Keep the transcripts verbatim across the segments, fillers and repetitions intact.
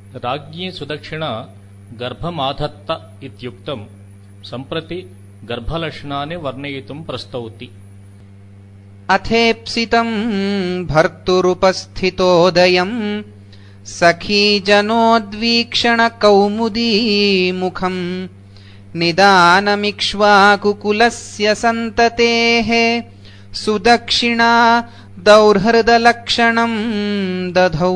राज्ञी सुदक्षिणा गर्भमाधत्त इत्युक्तं सम्प्रति गर्भलक्षणानि वर्णयितुं प्रस्तौति। अथेप्सितं भर्तुरुपस्थितोदयं सखीजनोद्वीक्षण कौमुदीमुखं निदानमिक्ष्वाकुकुलस्य सन्ततेः सुदक्षिणा दौर्हृदलक्षणं दधौ।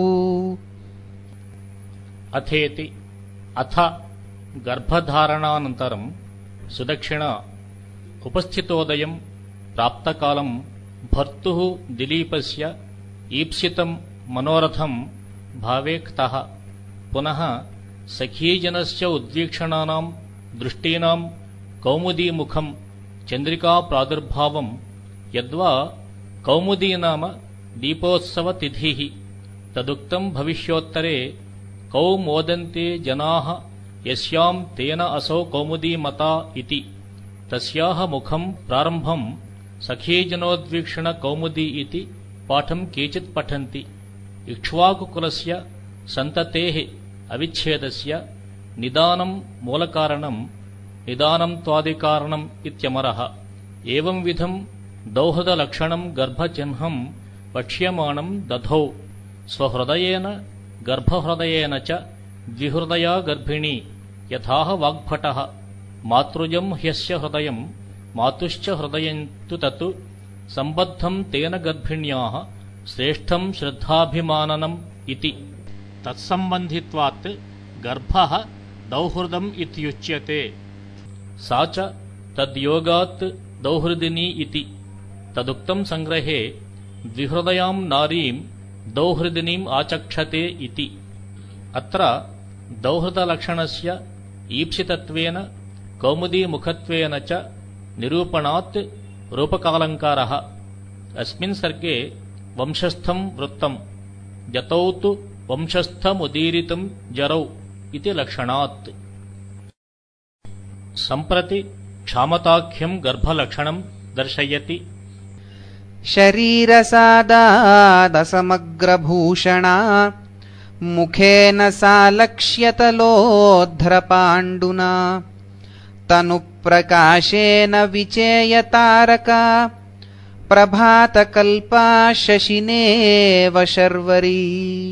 अथेति अथ गर्भधारणानन्तरं सुदक्षिणा उपस्थितोदयं प्राप्तकालं भर्तुः दिलीपस्य ईप्सितं मनोरथं भावेक्तः पुनः सखीजनस्य उद्वीक्षणानां दृष्टीनां कौमुदीमुखं चन्द्रिकाप्रादुर्भावं यद्वा कौमुदी नाम दीपोत्सवतिथिः तदुक्तं भविष्योत्तरे कौ मोदन्ते जनाः यस्यां तेन असौ कौमुदी मता इति तस्याः मुखं प्रारम्भं सखीजनोद्वीक्षण कौमुदी इति पाठं केचित् पठन्ति। इक्ष्वाकुकुलस्य सन्ततेः अविच्छेदस्य निदानं मूलकारणं निदानं त्वादिकारणम् इत्यमरः। एवंविधं दौहदलक्षणं गर्भचिह्नं वक्ष्यमाणं दधौ स्वहृदयेन गर्भहृदयेन च द्विहृदया गर्भिणी यथाह वाग्भटः मातृजं ह्यस्य हृदयं मातुश्च हृदयं तु तत् सम्बद्धं तेन गर्भिण्याः श्रेष्ठं श्रद्धाभिमाननम् इति तत्सम्बन्धित्वात् गर्भः दौहृदम् इत्युच्यते। सा च तद्योगात् दौहृदिनी इति तदुक्तं संग्रहे द्विहृदयां नारीं दौहृदिनीम् आचक्षते इति। अत्र दौहृदलक्षणस्य ईप्सितत्वेन कौमुदीमुखत्वेन च निरूपणात् रूपकालङ्कारः। अस्मिन् सर्गे वंशस्थं वृत्तं जतौ तु वंशस्थमुदीरितं जरौ इति लक्षणात्। सम्प्रति क्षामताख्यं गर्भलक्षणं दर्शयति। शरीरसादादसमग्रभूषणा मुखेन सा लक्ष्यतलोध्रपाण्डुना तनुप्रकाशेन विचेयतारका प्रभातकल्पा शशिनेव शर्वरी।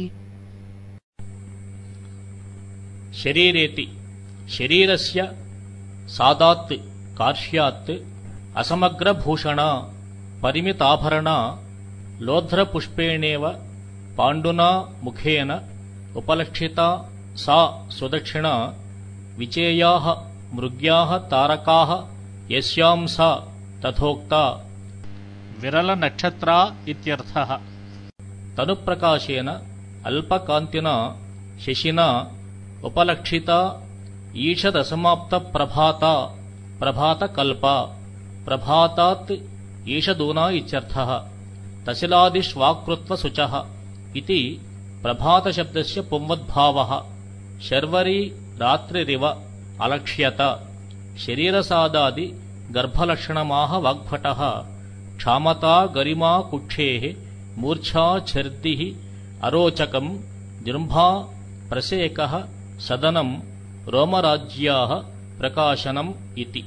शरीरेति शरीरस्य सादात् कार्श्यात् असमग्रभूषणा परिमिताभरणा लोध्रपुष्पेणेव पाण्डुना मुखेन उपलक्षिता सा सुदक्षिणा विचेयाः मृग्याः तारकाः यस्यां सा तथोक्ता विरलनक्षत्रा इत्यर्थः। तनुप्रकाशेन अल्पकान्तिना शशिना उपलक्षिता ईषदसमाप्तप्रभाता प्रभातकल्पा प्रभातात् ईषदूना इत्यर्थः। तशिलादिष्वाकृत्वशुचः इति प्रभातशब्दस्य पुंवद्भावः। शर्वरी रात्रिरिव अलक्ष्यत। शरीरसादादि गर्भलक्षणमाह वाग्भटः क्षामता गरिमा कुक्षेः मूर्छा छर्दिः अरोचकं जृम्भा प्रसेकः सदनं रोमराज्याः प्रकाशनम् इति।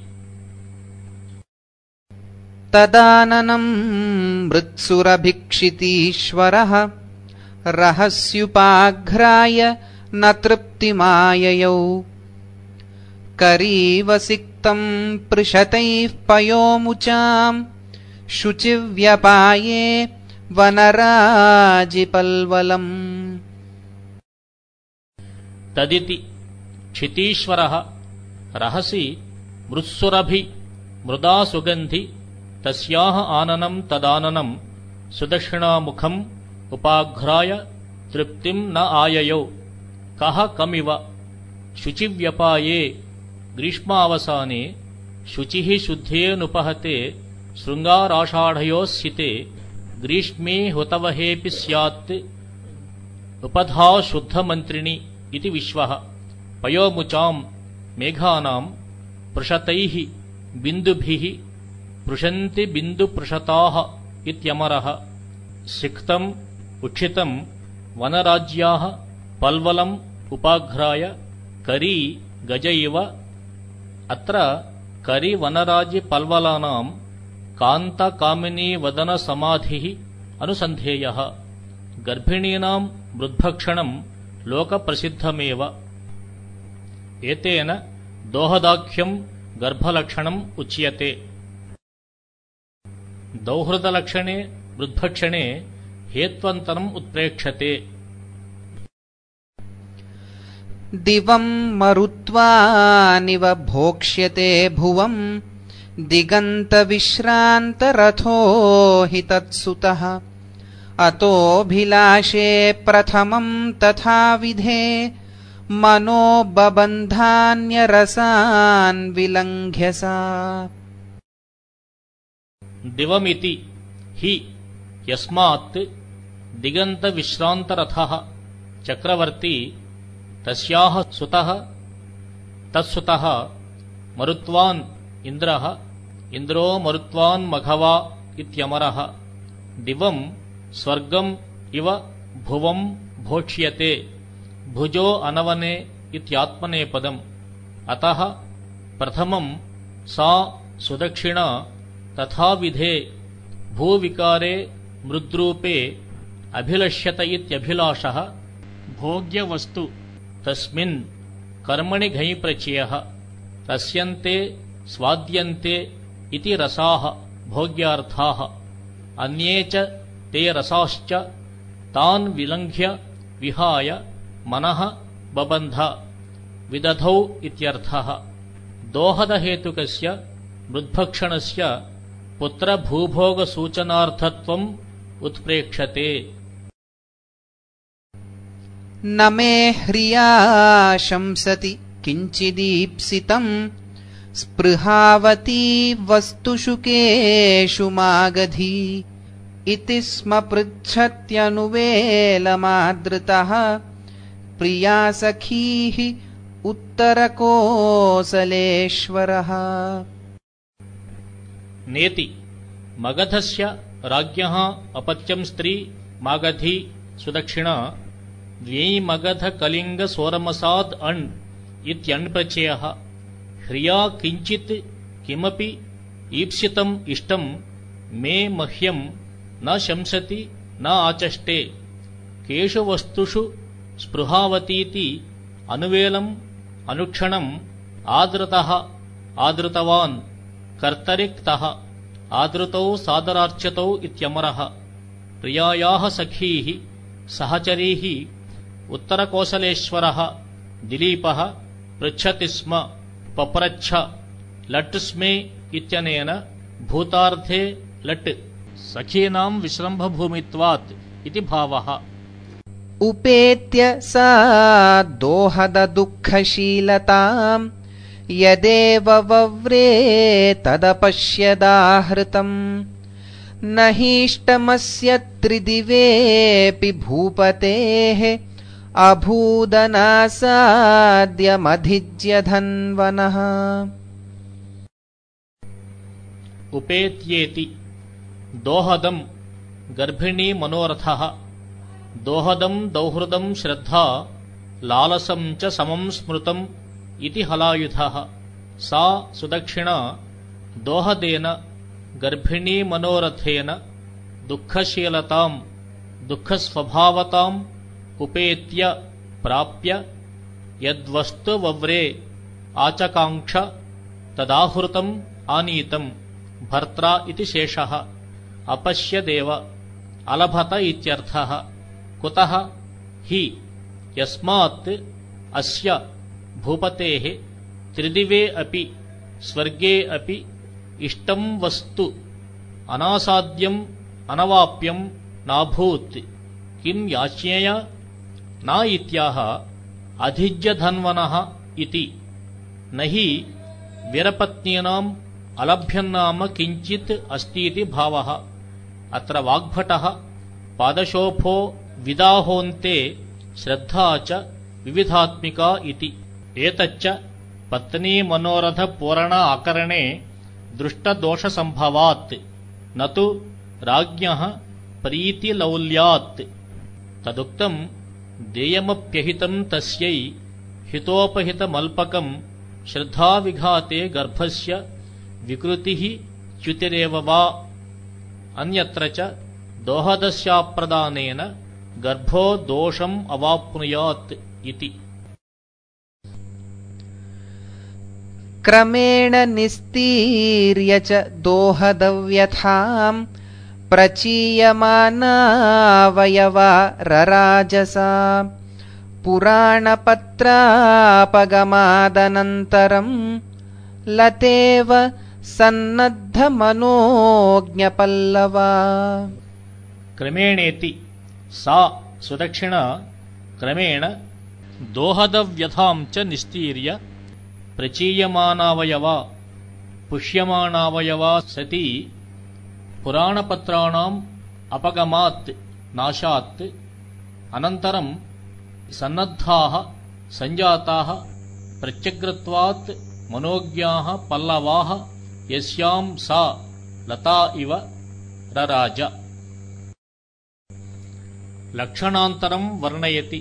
तदाननं मृत्सुरभिक्षितीश्वरः रहस्युपाघ्राय न तृप्तिमाययौ करीवसिक्तं पृषतैः पयोमुचां शुचिव्यपाये वनराजिपल्वलम्। तदिति क्षितीश्वरः रहसि मृत्सुरभि मृदा सुगन्धि तस्याः आननं तदाननं सुदक्षिणामुखम् उपाघ्राय तृप्तिं न आययौ कः कमिव शुचिव्यपाये ग्रीष्मावसाने शुचिः शुद्धेऽनुपहते शृङ्गाराषाढयोस्सिते ग्रीष्मे हुतवहेऽपि स्यात् उपधा शुद्धमन्त्रिणी इति विश्वः। पयोमुचां मेघानां पृषतैः बिन्दुभिः पृशन्ति बिन्दुपृषताः इत्यमरः। सिक्तम् उक्षितं वनराज्याः पल्वलं उपाघ्राय करी गज इव अत्र करी वनराज्य पल्वलानां कान्तकामिनी वदन समाधिः अनुसन्धेयः गर्भिणीनां मृद्भक्षणं लोकप्रसिद्धमेव एतेन दोहदाख्यं गर्भलक्षणम् उच्यते दौहृदलक्षणे मृद्भक्षणे हेत्वन्तरम् उत्प्रेक्ष्यते दिवं मरुत्वानिव भोक्ष्यते भुवं दिगन्तविश्रान्तरथो हि तत्सुतः अतोऽभिलाषे प्रथमं तथाविधे मनो बबन्धान्यरसान् विलङ्घ्य सा दिवमिति हि यस्मात् दिगन्तविश्रान्तरथः चक्रवर्ती तस्याः सुतः तत्सुतः मरुत्वान् इन्द्रः इन्द्रो मरुत्वान् मघवा इत्यमरः दिवं स्वर्गम् इव भुवं भोक्ष्यते भुजो अनवने इत्यात्मनेपदम् अतः प्रथमं सा सुदक्षिणा तथाविधे भूविकारे मृद्रूपे अभिलष्यत इत्यभिलाषः भोग्यवस्तु तस्मिन् कर्मणि घञ् प्रत्ययः रस्यन्ते स्वाद्यन्ते इति रसाः भोग्यार्थाः अन्ये च ते रसाश्च तान् विलङ्घ्य विहाय मनः बबन्ध विदधौ इत्यर्थः दोहदहेतुकस्य मृद्भक्षणस्य पुत्रभूभोगसूचनार्थत्वम् उत्प्रेक्ष्यते न मे ह्रिया शंसति किञ्चिदीप्सितम् स्पृहावती वस्तुषु केषु मागधी इति स्म पृच्छत्यनुवेलमादृतः प्रिया सखीः उत्तरकोसलेश्वरः नेति मगधस्य राज्ञः अपत्यं स्त्री मागधी सुदक्षिणा द्व्यैमगधकलिङ्गसोरमसाद् अण् इत्यण्प्रत्ययः ह्रिया किञ्चित् किमपि ईप्सितम् इष्टं मे मह्यं न शंसति न आचष्टे केषु वस्तुषु स्पृहावतीति अनुवेलम् अनुक्षणम् आदृतः आदृतवान् कर्तरिक्तः आदृतौ सादरार्च्यतौ इत्यमरः प्रियायाः सखीः सहचरीः उत्तरकोसलेश्वरः दिलीपः पृच्छति स्म पप्रच्छ लट् स्मे इत्यनेन भूतार्थे लट् सखीनां विश्रम्भभूमित्वात् इति भावः उपेत्य सा दोहददुःखशीलताम् यदेव वव्रे तदपश्यदाहृतम् न हीष्टमस्य त्रिदिवेऽपि भूपतेः अभूदनासाद्यमधिज्य धन्वनः उपेत्येति दोहदं गर्भिणी मनोरथः दोहदं दौहृदं श्रद्धा लालसं च समं स्मृतम् इति हलायुधः सा सुदक्षिणा दोहदेन गर्भिणी मनोरथेन दुःखशीलतां दुःखस्वभावताम् उपेत्य प्राप्य यद्वस्तु वव्रे आचकाङ्क्ष तदाहृतम् आनीतम् भर्त्रा इति शेषः अपश्यदेव अलभत इत्यर्थः कुतः हि यस्मात् अस्य भूपतेः त्रिदिवे अपि स्वर्गे अपि इष्टं वस्तु अनासाद्यम् अनवाप्यं नाभूत् किं याच्येय न इत्याह अधिज्य धन्वनः इति न हि वीरपत्नीनाम् अलभ्यन्नाम किञ्चित् अस्तीति भावः अत्र वाग्भटः पादशोभो विदाहोन्ते श्रद्धा च विविधात्मिका इति एतच्च पत्नीमनोरथपूरण आकरणे दृष्टदोषसम्भवात् न तु राज्ञः प्रीतिलौल्यात् तदुक्तम् देयमप्यहितं तस्यै हितोपहितमल्पकं श्रद्धाविघाते गर्भस्य विकृतिः च्युतिरेव वा अन्यत्र च दोहदस्याप्रदानेन गर्भो दोषम् अवाप्नुयात् इति। क्रमेण निस्तीर्य च दोहदव्यथाम् प्रचीयमानावयवा रराजसा पुराणपत्रापगमादनन्तरम् लतेव सन्नद्धमनोज्ञपल्लवा। क्रमेणेति सा सुदक्षिणा क्रमेण दोहदव्यथां च निस्तीर्य प्रचीयमानावयवा पुष्यमाणावयवा सती पुराणपत्राणाम् अपगमात् नाशात् अनन्तरं सन्नद्धाः सञ्जाताः प्रत्यग्रत्वात् मनोज्ञाः पल्लवाः यस्यां सा लता इव रराज। लक्षणान्तरं वर्णयति।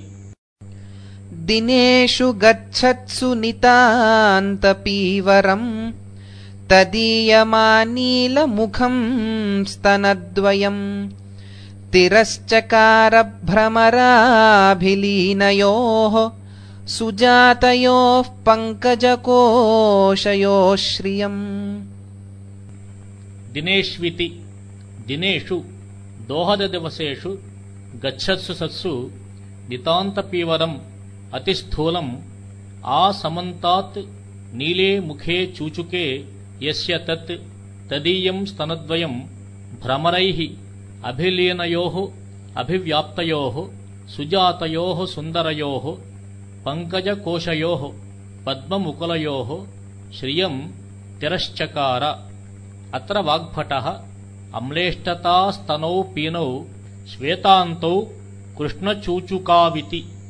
दिनेषु गच्छत्सु नितान्तपीवरम् तदीयमानीलमुखं स्तनद्वयम् तिरश्चकारभ्रमराभिलीनयोः सुजातयोः पङ्कजकोशयोः श्रियम्। दिनेष्विति दिनेषु दोहददिवसेषु गच्छत्सु सत्सु नितान्तपीवरम् अतिस्थूलम् आसमन्तात् नीले मुखे चूचुके यस्य तत् तदीयं स्तनद्वयं भ्रमरैः अभिलीनयोः अभिव्याप्तयोः सुजातयोः सुन्दरयोः पङ्कजकोशयोः पद्ममुकुलयोः श्रियं तिरश्चकार। अत्र वाग्भटः अम्लेष्टतास्तनौ पीनौ श्वेतान्तौ कृष्णचूचुकाविति